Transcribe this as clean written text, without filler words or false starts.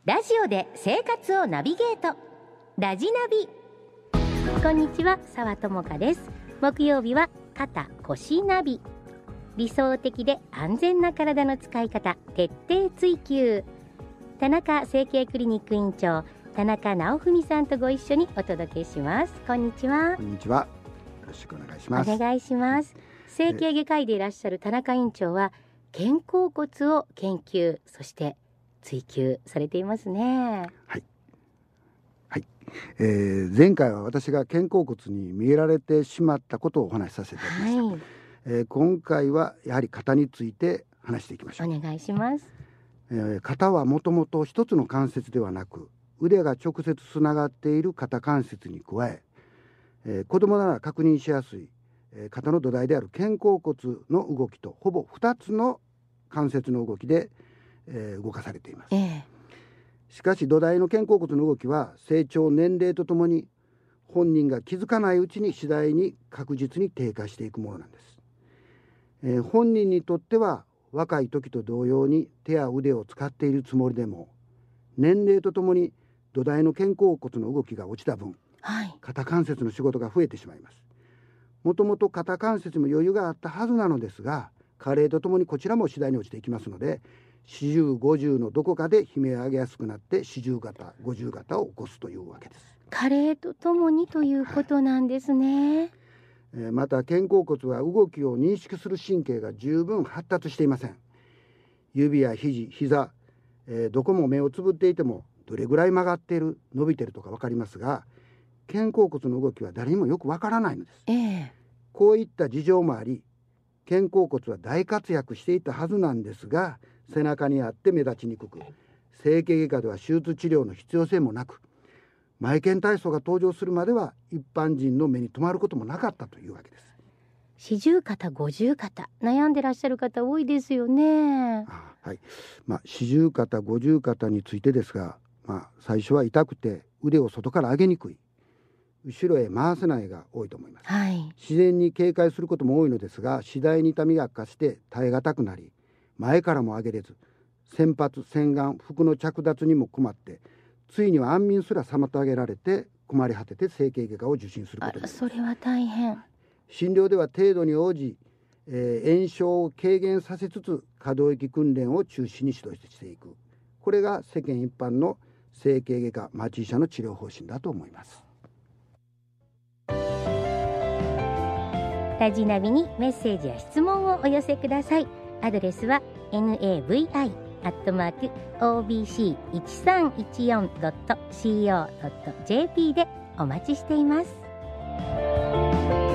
ラジオで生活をナビゲート、ラジナビ。こんにちは、澤智香です。木曜日は肩腰ナビ。理想的で安全な体の使い方、徹底追求。田中整形クリニック院長、田中直文さんとご一緒にお届けします。こんにちは。 こんにちは。よろしくお願いします。 お願いします。整形外科医でいらっしゃる田中院長は肩甲骨を研究、そして追求されていますね。 はい、はい。前回は私が肩甲骨に見えられてしまったことをお話しさせていただきました、はい。今回はやはり肩について話していきましょう。 お願いします。 肩はもともと一つの関節ではなく、腕が直接つながっている肩関節に加え、子供なら確認しやすい、肩の土台である肩甲骨の動きとほぼ2つの関節の動きで、動かされています、しかし土台の肩甲骨の動きは成長年齢とともに本人が気づかないうちに次第に確実に低下していくものなんです、本人にとっては若い時と同様に手や腕を使っているつもりでも、年齢とともに土台の肩甲骨の動きが落ちた分、肩関節の仕事が増えてしまいます。もともと肩関節も余裕があったはずなのですが、加齢とともにこちらも次第に落ちていきますので、40、50のどこかで悲鳴を上げやすくなって40型、50型を起こすというわけです。 加齢とともにということなんですね、 また肩甲骨は動きを認識する神経が十分発達していません。指や肘、膝、どこも目をつぶっていてもどれぐらい曲がっている、伸びているとか分かりますが、肩甲骨の動きは誰にもよく分からないのです、こういった事情もあり、肩甲骨は大活躍していたはずなんですが、背中にあって目立ちにくく、整形外科では手術治療の必要性もなく、前肩体操が登場するまでは一般人の目に留まることもなかったというわけです。 四十肩、五十肩、悩んでらっしゃる方多いですよね。 四十肩、五十肩についてですが、最初は痛くて腕を外から上げにくい、後ろへ回せないが多いと思います、自然に警戒することも多いのですが、次第に痛みが悪化して耐え難くなり、前からも上げれず、洗髪、洗顔、服の着脱にも困って、ついには安眠すら妨げられて困り果てて整形外科を受診することになります。 それは大変。 診療では程度に応じ、炎症を軽減させつつ可動域訓練を中心に指導していく、これが世間一般の整形外科町医者の治療方針だと思います。 ラジナビにメッセージや質問をお寄せください。アドレスは navi@obc1314.co.jp でお待ちしています。